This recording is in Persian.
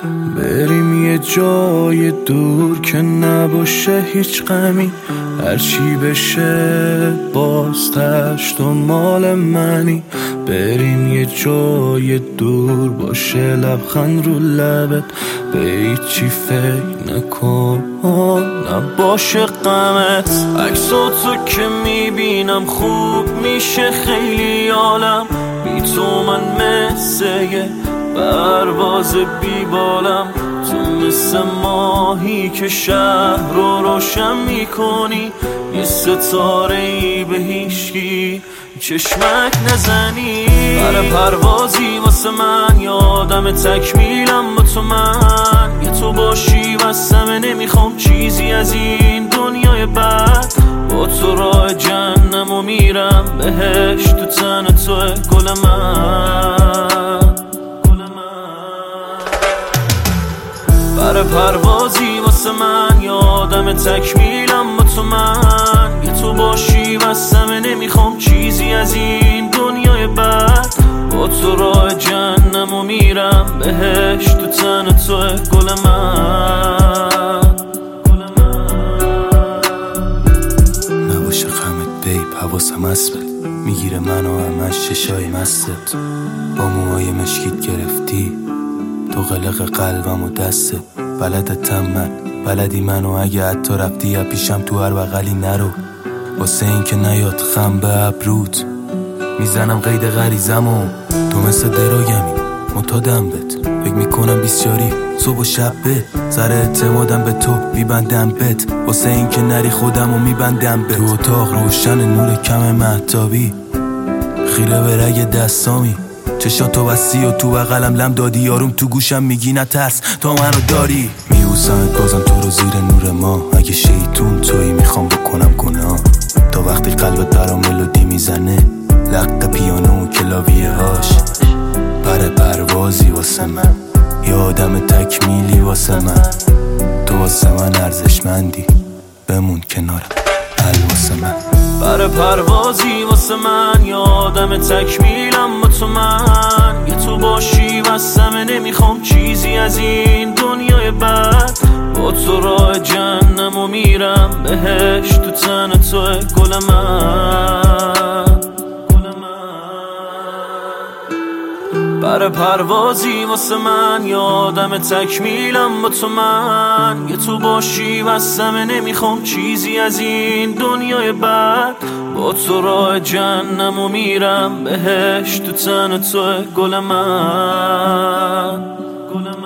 بریم یه جای دور که نباشه هیچ غمی، هرچی بشه باز تشت و مال منی. بریم یه جای دور باشه لبخند رو لبت، به هیچی فکر نکن نباشه غمت. عکساتو که میبینم خوب میشه خیلی عالم، بی تو من مثل یه پرواز بیبالم. تو مثل ماهی که شهر رو روشن میکنی، یه ستاره‌ای به هیچکی چشمک نزنی. برای پروازی واسه من یادم تکمیلم با تو، من یه تو باشی واسمه نمیخوام چیزی از این دنیای بعد. با تو راه جهنم و میرم بهش، تو تن توه گل من. برای پروازی واسه من یادم تکمیلم با تو، من یه تو باشی واسمه نمیخوام چیزی از این دنیای بعد. با تو راه جهنم و میرم بهش، تو تن توه گل من. نباشه غمت بیب، حواسم هست میگیره منو همش چشای مستت. با موهای مشکیت گرفتی تو قلق قلبم و دستت. بلدتم من، بلدی منو، اگه حتی رفتی یا پیشم تو هر بغلی نرو. واسه این که نیاد خم به ابروت میزنم قید غریزم و تو مثل دراگمی متادم بت. فکر میکنم بیسیاری صبح و شب بت، سر اعتمادم به تو میبندم بت. واسه این که نری خودم و میبندم بت. تو اتاق روشن نور کم مهتابی، خیره به رگ دستامی، چشاتو بستی و تو بغلم لم دادی. یاروم تو گوشم میگی نترس تا منو داری. میبوسمت بازم تو رو زیر نور ما، اگه شیطون تویی میخوام بکنم گناه. تا وقتی قلبت برام ملودی میزنه، لق پیانو و کلاویه هاش. پر پروازی واسه من، یه آدم تکمیلی واسه من. تو واسه من ارزشمندی، بمون کنارم واسه من. برای پروازی واسه من یادم تکمیلم با تو، من یه تو باشی واسمه نمیخوام چیزی از این دنیای بعد. با تو راه جهنم و میرم بهش، تو تن توه گل من. برای پروازی واسه من یادم تکمیلم با تو، من یه تو باشی واسمه نمیخوام چیزی از این دنیای بعد. با تو راه جهنم و میرم بهش، تو تن توه گل من.